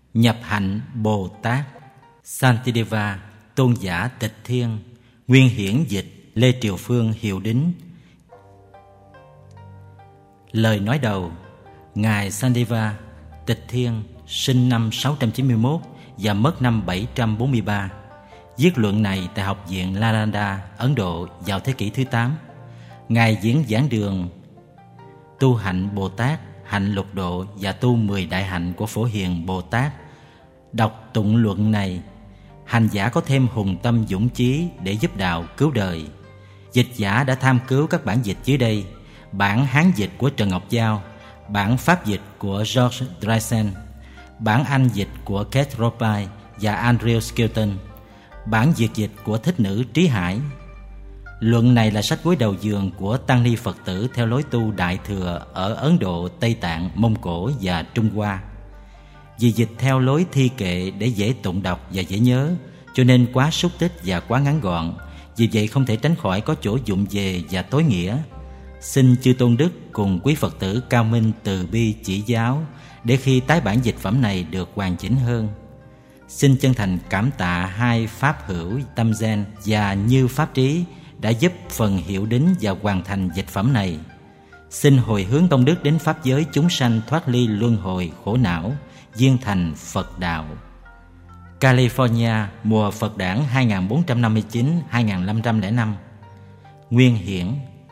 Nhập hạnh Bồ Tát Santideva, tôn giả Tịch Thiên, nguyên hiển dịch Lê Triều Phương hiệu đính. Lời nói đầu. Ngài Santideva Tịch Thiên sinh năm 691 và mất năm 743. Viết luận này tại Học viện Nalanda, Ấn Độ vào thế kỷ thứ 8. Ngài diễn giảng đường tu hạnh Bồ Tát, hạnh lục độ và tu 10 đại hạnh của Phổ Hiền Bồ Tát. Đọc tụng luận này, hành giả có thêm hùng tâm dũng chí để giúp đạo cứu đời. Dịch giả đã tham cứu các bản dịch dưới đây: bản Hán dịch của Trần Ngọc Giao, bản Pháp dịch của George Dryden, bản Anh dịch của Keith Ropai và Andrew Skilton, bản Việt dịch của Thích Nữ Trí Hải. Luận này là sách gối đầu giường của tăng ni Phật tử theo lối tu Đại Thừa ở Ấn Độ, Tây Tạng, Mông Cổ và Trung Hoa. Vì dịch theo lối thi kệ để dễ tụng đọc và dễ nhớ, cho nên quá xúc tích và quá ngắn gọn, vì vậy không thể tránh khỏi có chỗ vụng về và tối nghĩa. Xin Chư Tôn Đức cùng quý Phật tử cao minh từ bi chỉ giáo để khi tái bản dịch phẩm này được hoàn chỉnh hơn. Xin chân thành cảm tạ hai Pháp hữu Tâm Gen và Như Pháp Trí đã giúp phần hiệu đính và hoàn thành dịch phẩm này. Xin hồi hướng công đức đến pháp giới chúng sanh thoát ly luân hồi khổ não, viên thành Phật đạo. California, mùa Phật đản 2459-2505. Nguyên hiển.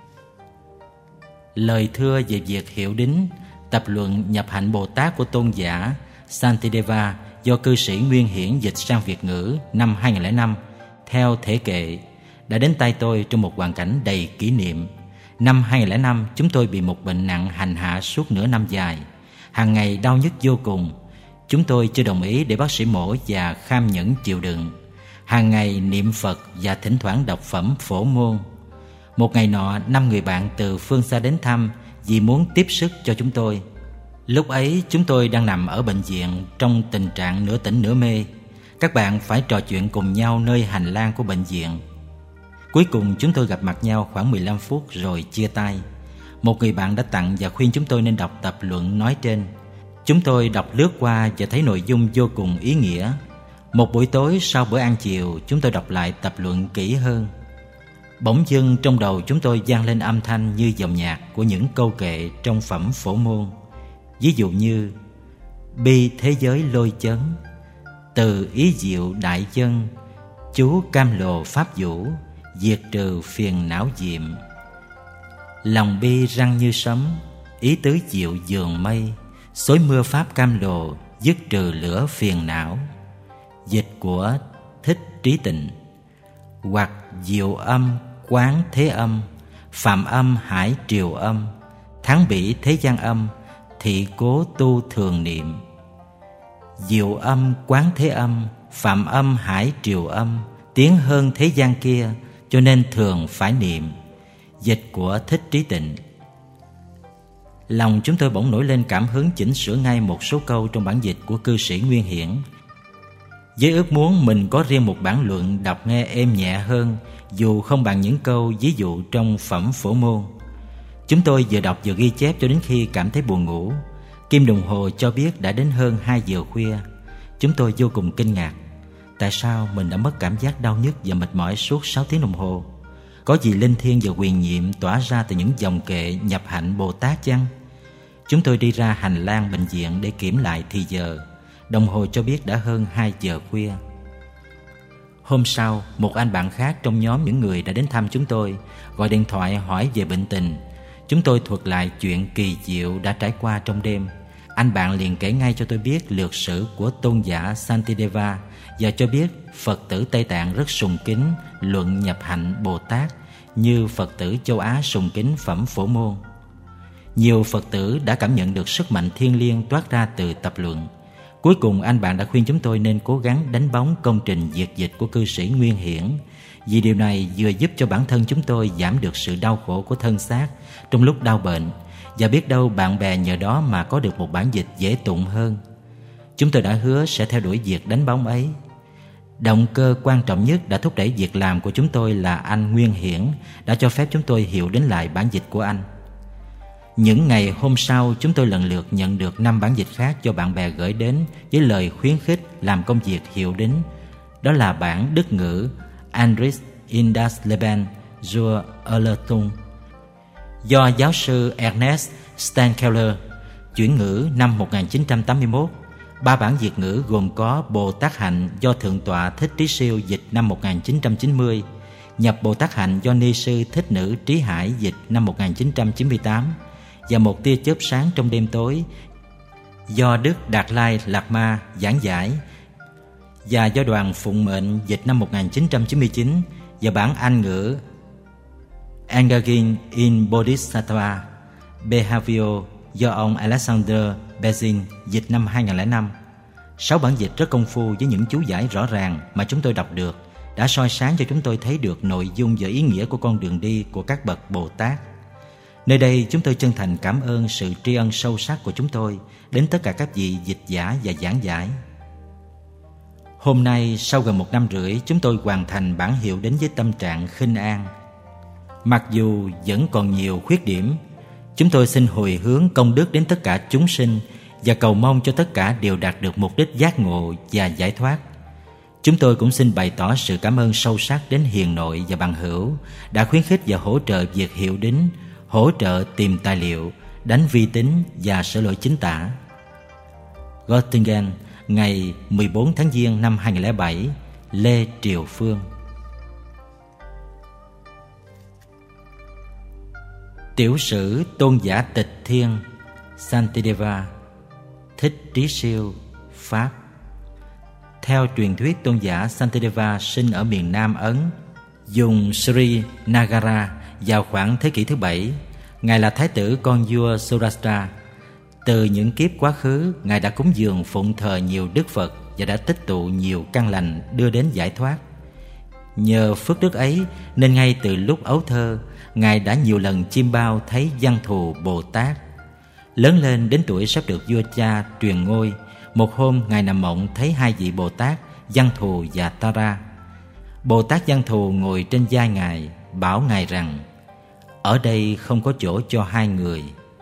Lời thưa về việc hiệu đính tập luận nhập hạnh Bồ Tát của tôn giả Santideva do cư sĩ Nguyên Hiển dịch sang Việt ngữ năm 2005 theo thể kệ đã đến tay tôi trong một hoàn cảnh đầy kỷ niệm. Năm 2005, chúng tôi bị một bệnh nặng hành hạ suốt nửa năm dài. Hàng ngày đau nhức vô cùng. Chúng tôi chưa đồng ý để bác sĩ mổ và kham nhẫn chịu đựng. Hàng ngày niệm Phật và thỉnh thoảng đọc phẩm Phổ Môn. Một ngày nọ, 5 người bạn từ phương xa đến thăm vì muốn tiếp sức cho chúng tôi. Lúc ấy, chúng tôi đang nằm ở bệnh viện trong tình trạng nửa tỉnh nửa mê. Các bạn phải trò chuyện cùng nhau nơi hành lang của bệnh viện. Cuối cùng chúng tôi gặp mặt nhau khoảng 15 phút rồi chia tay. Một người bạn đã tặng và khuyên chúng tôi nên đọc tập luận nói trên. Chúng tôi đọc lướt qua và thấy nội dung vô cùng ý nghĩa. Một buổi tối sau bữa ăn chiều, chúng tôi đọc lại tập luận kỹ hơn. Bỗng dưng trong đầu chúng tôi vang lên âm thanh như dòng nhạc của những câu kệ trong phẩm Phổ Môn. Ví dụ như: bi thế giới lôi chấn, từ ý diệu đại dân, chú cam lồ pháp vũ, diệt trừ phiền não diệm. Lòng bi răng như sấm, ý tứ diệu dường mây, xối mưa pháp cam lồ, dứt trừ lửa phiền não. Dịch của Thích Trí Tịnh. Hoặc diệu âm quán thế âm, phạm âm hải triều âm, thắng bỉ thế gian âm, thị cố tu thường niệm. Diệu âm quán thế âm, phạm âm hải triều âm, tiến hơn thế gian kia, cho nên thường phải niệm. Dịch của Thích Trí Tịnh. Lòng chúng tôi bỗng nổi lên cảm hứng chỉnh sửa ngay một số câu trong bản dịch của cư sĩ Nguyên Hiển, với ước muốn mình có riêng một bản luận đọc nghe êm nhẹ hơn, dù không bằng những câu ví dụ trong phẩm Phổ Môn. Chúng tôi vừa đọc vừa ghi chép cho đến khi cảm thấy buồn ngủ. Kim đồng hồ cho biết đã đến hơn 2 giờ khuya. Chúng tôi vô cùng kinh ngạc. Tại sao mình đã mất cảm giác đau nhức và mệt mỏi suốt 6 tiếng đồng hồ? Có gì linh thiêng và huyền nhiệm tỏa ra từ những dòng kệ nhập hạnh Bồ Tát chăng? Chúng tôi đi ra hành lang bệnh viện để kiểm lại thì giờ. Đồng hồ cho biết đã hơn 2 giờ khuya. Hôm sau, một anh bạn khác trong nhóm những người đã đến thăm chúng tôi gọi điện thoại hỏi về bệnh tình. Chúng tôi thuật lại chuyện kỳ diệu đã trải qua trong đêm. Anh bạn liền kể ngay cho tôi biết lược sử của tôn giả Santideva và cho biết Phật tử Tây Tạng rất sùng kính luận nhập hạnh Bồ Tát như Phật tử châu Á sùng kính phẩm Phổ Môn. Nhiều Phật tử đã cảm nhận được sức mạnh thiêng liêng toát ra từ tập luận. Cuối cùng anh bạn đã khuyên chúng tôi nên cố gắng đánh bóng công trình diệt dịch của cư sĩ Nguyên Hiển, vì điều này vừa giúp cho bản thân chúng tôi giảm được sự đau khổ của thân xác trong lúc đau bệnh, và biết đâu bạn bè nhờ đó mà có được một bản dịch dễ tụng hơn. Chúng tôi đã hứa sẽ theo đuổi việc đánh bóng ấy. Động cơ quan trọng nhất đã thúc đẩy việc làm của chúng tôi là anh Nguyên Hiển đã cho phép chúng tôi hiệu đến lại bản dịch của anh. Những ngày hôm sau, chúng tôi lần lượt nhận được 5 bản dịch khác do bạn bè gửi đến với lời khuyến khích làm công việc hiệu đính. Đó là bản Đức ngữ Andrich in das Leben zur Erlösung do giáo sư Ernest Steinkeller, chuyển ngữ năm 1981. 3 bản Việt ngữ gồm có Bồ Tát Hạnh do Thượng tọa Thích Trí Siêu dịch năm 1990, Nhập Bồ Tát Hạnh do Ni sư Thích Nữ Trí Hải dịch năm 1998 và Một tia chớp sáng trong đêm tối do Đức Đạt Lai Lạt Ma giảng giải và do Đoàn Phụng Mệnh dịch năm 1999 và bản Anh ngữ Engaging in Bodhisattva Behavior do ông Alexander Bezin dịch năm 2005. 6 bản dịch rất công phu với những chú giải rõ ràng mà chúng tôi đọc được đã soi sáng cho chúng tôi thấy được nội dung và ý nghĩa của con đường đi của các bậc Bồ Tát. Nơi đây chúng tôi chân thành cảm ơn sự tri ân sâu sắc của chúng tôi đến tất cả các vị dịch giả và giảng giải. Hôm nay, sau gần 1 năm rưỡi, chúng tôi hoàn thành bản hiệu đến với tâm trạng khinh an. Mặc dù vẫn còn nhiều khuyết điểm, chúng tôi xin hồi hướng công đức đến tất cả chúng sinh và cầu mong cho tất cả đều đạt được mục đích giác ngộ và giải thoát. Chúng tôi cũng xin bày tỏ sự cảm ơn sâu sắc đến hiền nội và bằng hữu đã khuyến khích và hỗ trợ việc hiệu đính, hỗ trợ tìm tài liệu, đánh vi tính và sửa lỗi chính tả. Göttingen, ngày 14 tháng Giêng năm 2007, Lê Triều Phương. Tiểu sử tôn giả Tịch Thiên Santideva, Thích Trí Siêu, Pháp. Theo truyền thuyết, tôn giả Santideva sinh ở miền Nam Ấn, vùng Sri Nagara vào khoảng thế kỷ thứ 7. Ngài là thái tử con vua Surashtra. Từ những kiếp quá khứ, Ngài đã cúng dường phụng thờ nhiều đức Phật và đã tích tụ nhiều căn lành đưa đến giải thoát. Nhờ phước đức ấy nên ngay từ lúc ấu thơ, Ngài đã nhiều lần chiêm bao thấy Văn Thù Bồ Tát. Lớn lên đến tuổi sắp được vua cha truyền ngôi, một hôm Ngài nằm mộng thấy 2 vị Bồ Tát, Văn Thù và Tara. Bồ Tát Văn Thù ngồi trên vai Ngài, bảo Ngài rằng: ở đây không có chỗ cho 2 người.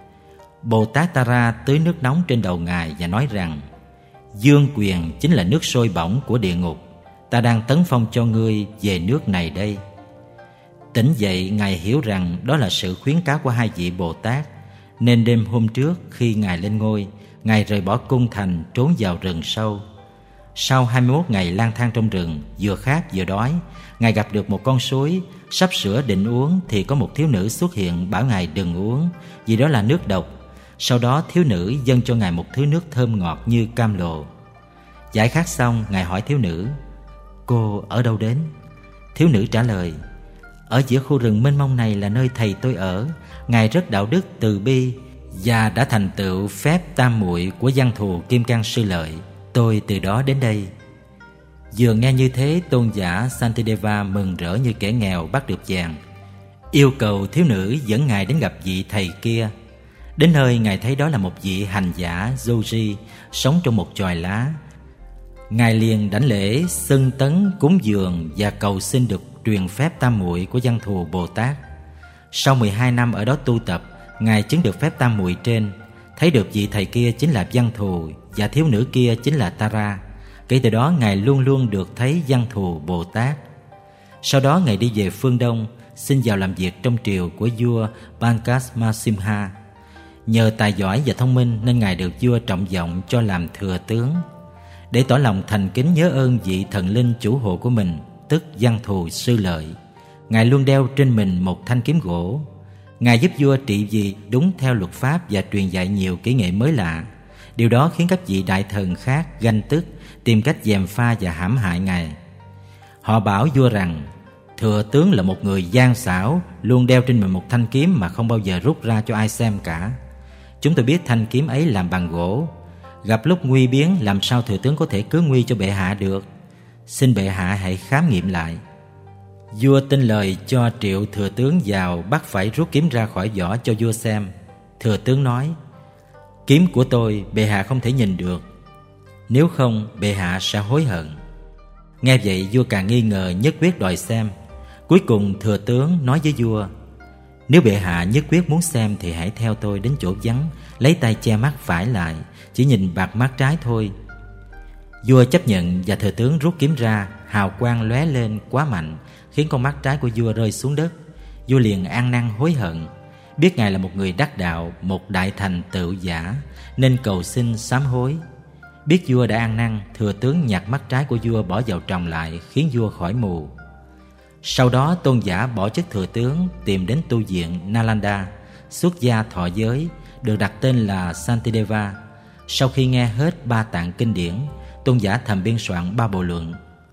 Bồ Tát Tara tưới nước nóng trên đầu Ngài và nói rằng: dương quyền chính là nước sôi bỏng của địa ngục, ta đang tấn phong cho ngươi về nước này đây. Tỉnh dậy, Ngài hiểu rằng đó là sự khuyến cáo của 2 vị Bồ Tát, nên đêm hôm trước khi Ngài lên ngôi, Ngài rời bỏ cung thành trốn vào rừng sâu. Sau 21 ngày lang thang trong rừng, vừa khát vừa đói, Ngài gặp được một con suối. Sắp sửa định uống thì có một thiếu nữ xuất hiện bảo Ngài đừng uống, vì đó là nước độc. Sau đó thiếu nữ dâng cho Ngài một thứ nước thơm ngọt như cam lộ. Giải khát xong, Ngài hỏi thiếu nữ: cô ở đâu đến? Thiếu nữ trả lời: ở giữa khu rừng mênh mông này là nơi thầy tôi ở. Ngài rất đạo đức từ bi và đã thành tựu phép tam muội của Văn Thù Kim Cang Sư Lợi. Tôi từ đó đến đây. Vừa nghe như thế, tôn giả Santideva mừng rỡ như kẻ nghèo bắt được vàng, yêu cầu thiếu nữ dẫn Ngài đến gặp vị thầy kia. Đến nơi, Ngài thấy đó là một vị hành giả Yogi sống trong một chòi lá. Ngài liền đảnh lễ, xưng tấn, cúng dường và cầu xin được truyền phép tam muội của Văn Thù Bồ Tát. Sau 12 năm ở đó tu tập, Ngài chứng được phép tam muội trên, thấy được vị thầy kia chính là Văn Thù và thiếu nữ kia chính là Tara. Kể từ đó, Ngài luôn luôn được thấy Văn Thù Bồ Tát. Sau đó, Ngài đi về phương Đông, xin vào làm việc trong triều của vua Pankaj. Nhờ tài giỏi và thông minh nên Ngài được vua trọng vọng cho làm thừa tướng. Để tỏ lòng thành kính nhớ ơn vị thần linh chủ hộ của mình, tức Văn Thù Sư Lợi, Ngài luôn đeo trên mình một thanh kiếm gỗ. Ngài giúp vua trị vì đúng theo luật pháp và truyền dạy nhiều kỹ nghệ mới lạ. Điều đó khiến các vị đại thần khác ganh tức, tìm cách gièm pha và hãm hại Ngài. Họ bảo vua rằng thừa tướng là một người gian xảo, luôn đeo trên mình một thanh kiếm mà không bao giờ rút ra cho ai xem cả. Chúng tôi biết thanh kiếm ấy làm bằng gỗ. Gặp lúc nguy biến, làm sao thừa tướng có thể cứu nguy cho bệ hạ được? Xin bệ hạ hãy khám nghiệm lại. Vua tin lời cho triệu thừa tướng vào, bắt phải rút kiếm ra khỏi vỏ cho vua xem. Thừa tướng nói: kiếm của tôi bệ hạ không thể nhìn được, nếu không bệ hạ sẽ hối hận. Nghe vậy, vua càng nghi ngờ, nhất quyết đòi xem. Cuối cùng thừa tướng nói với vua: Nếu bệ hạ nhất quyết muốn xem thì hãy theo tôi đến chỗ vắng, lấy tay che mắt phải lại, chỉ nhìn bạc mắt trái thôi. Vua chấp nhận và thừa tướng rút kiếm ra, hào quang lóe lên quá mạnh, khiến con mắt trái của vua rơi xuống đất. Vua liền ăn năn hối hận, biết ngài là một người đắc đạo, một đại thành tựu giả, nên cầu xin sám hối. Biết vua đã ăn năn, thừa tướng nhặt mắt trái của vua bỏ vào tròng lại, khiến vua khỏi mù. Sau đó tôn giả bỏ chức thừa tướng, tìm đến tu viện Nalanda, xuất gia thọ giới, được đặt tên là Santideva. Sau khi nghe hết 3 tạng kinh điển, tôn giả thầm biên soạn 3 bộ luận: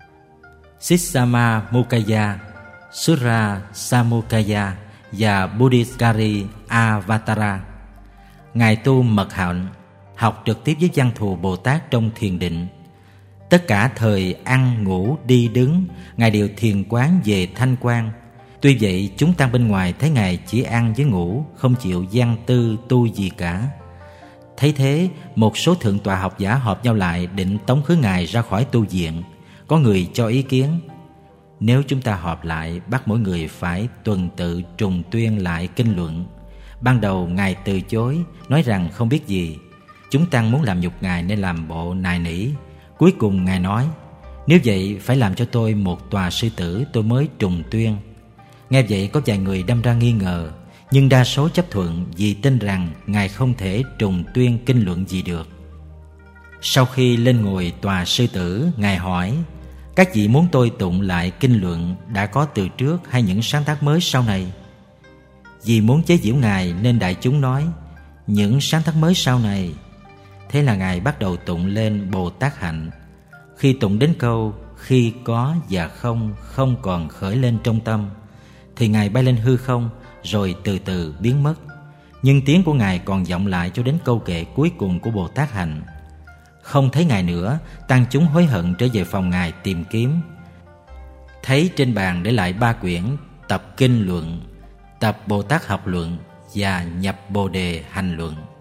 Sissama Mukaya, Sura Samukaya và Buddhiskari Avatara. Ngài tu mật hạnh, học trực tiếp với Văn Thù Bồ Tát trong thiền định. Tất cả thời ăn, ngủ, đi, đứng, Ngài đều thiền quán về thanh quan. Tuy vậy, chúng tăng bên ngoài thấy Ngài chỉ ăn với ngủ, không chịu văn tư tu gì cả. Thấy thế, một số thượng tọa học giả họp nhau lại định tống khứ Ngài ra khỏi tu viện. Có người cho ý kiến: nếu chúng ta họp lại bắt mỗi người phải tuần tự trùng tuyên lại kinh luận. Ban đầu Ngài từ chối, nói rằng không biết gì. Chúng tăng muốn làm nhục Ngài nên làm bộ nài nỉ. Cuối cùng Ngài nói: nếu vậy phải làm cho tôi một tòa sư tử tôi mới trùng tuyên. Nghe vậy có vài người đâm ra nghi ngờ, nhưng đa số chấp thuận vì tin rằng Ngài không thể trùng tuyên kinh luận gì được. Sau khi lên ngồi tòa sư tử, Ngài hỏi: các vị muốn tôi tụng lại kinh luận đã có từ trước hay những sáng tác mới sau này? Vì muốn chế giễu Ngài nên đại chúng nói: những sáng tác mới sau này. Thế là Ngài bắt đầu tụng lên Bồ Tát hạnh. Khi tụng đến câu khi có và không còn khởi lên trong tâm, thì Ngài bay lên hư không rồi từ từ biến mất. Nhưng tiếng của Ngài còn vọng lại cho đến câu kệ cuối cùng của Bồ Tát hạnh. Không thấy Ngài nữa, tăng chúng hối hận trở về phòng Ngài tìm kiếm. Thấy trên bàn để lại 3 quyển: tập kinh luận, tập Bồ Tát học luận và nhập Bồ đề hành luận.